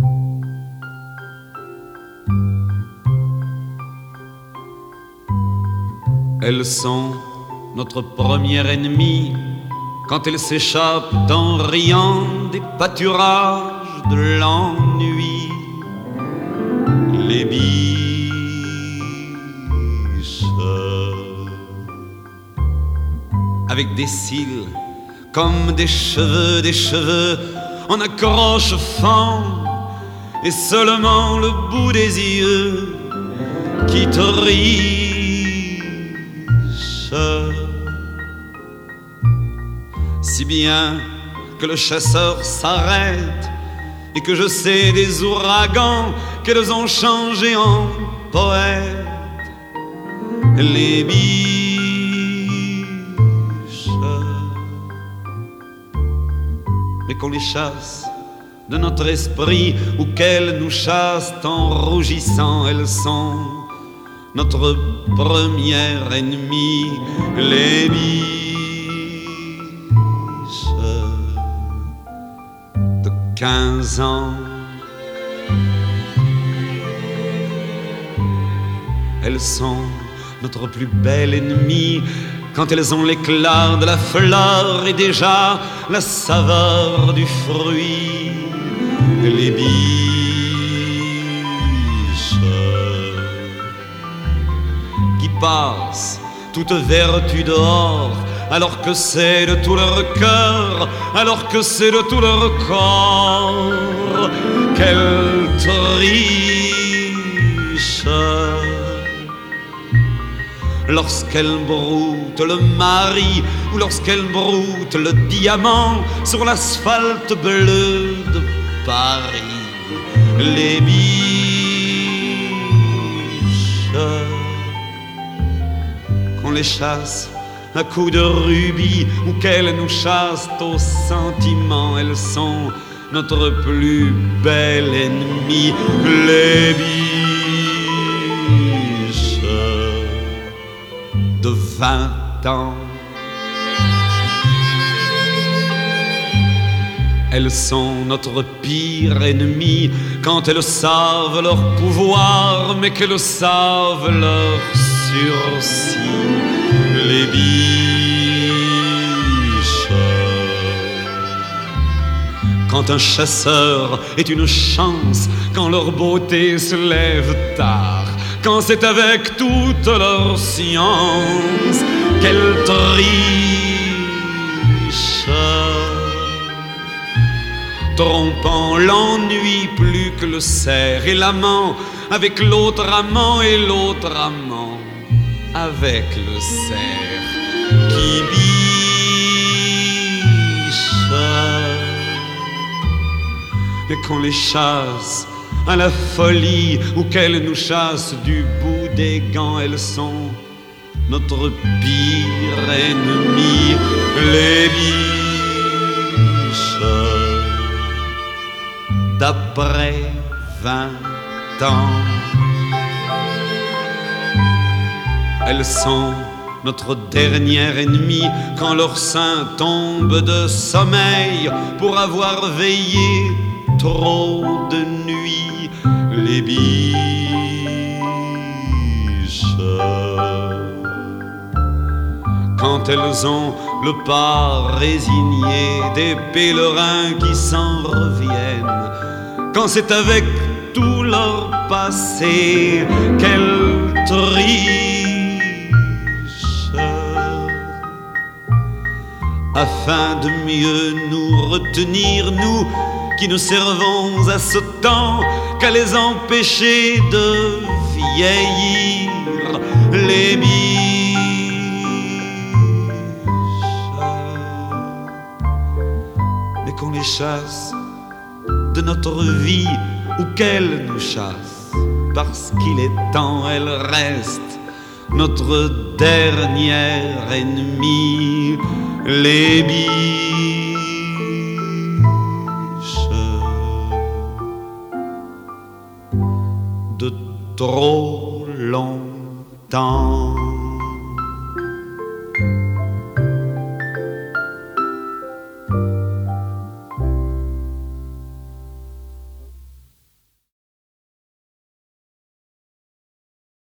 Elles sont notre premier ennemi quand elles s'échappent en riant des pâturages de l'ennui. Les biches avec des cils comme des cheveux en accroche fend et seulement le bout des yeux qui triche. Si bien que le chasseur s'arrête et que je sais des ouragans qu'elles ont changé en poètes. Les biches, mais qu'on les chasse de notre esprit ou qu'elles nous chassent en rougissant, elles sont notre premier ennemi. Les biches de 15 ans, elles sont notre plus belle ennemie quand elles ont l'éclat de la fleur et déjà la saveur du fruit. Les biches qui passent toute vertu dehors alors que c'est de tout leur cœur, alors que c'est de tout leur corps qu'elles trichent. Lorsqu'elle broute le mari ou lorsqu'elle broute le diamant sur l'asphalte bleu de Paris. Les biches, qu'on les chasse à coups de rubis ou qu'elles nous chassent au sentiment, elles sont notre plus bel ennemi. Les biches de 20 ans, elles sont notre pire ennemi quand elles savent leur pouvoir mais qu'elles savent leur sursis. Les biches, quand un chasseur est une chance, quand leur beauté se lève tard, quand c'est avec toute leur science qu'elles trichent, trompant l'ennui plus que le cerf et l'amant avec l'autre amant et l'autre amant avec le cerf qui biche. Et qu'on les chasse à la folie ou qu'elles nous chassent du bout des gants, elles sont notre pire ennemi. Les biches d'après 20 ans, elles sont notre dernier ennemi quand leur sein tombe de sommeil pour avoir veillé trop de nuits. Les biches, quand elles ont le pas résigné des pèlerins qui s'en reviennent, quand c'est avec tout leur passé qu'elles trichent, afin de mieux nous retenir, nous qui nous servons à ce temps qu'à les empêcher de vieillir. Les biches, mais qu'on les chasse de notre vie ou qu'elles nous chassent, parce qu'il est temps, elles restent notre dernier ennemi. Les biches de trop longtemps.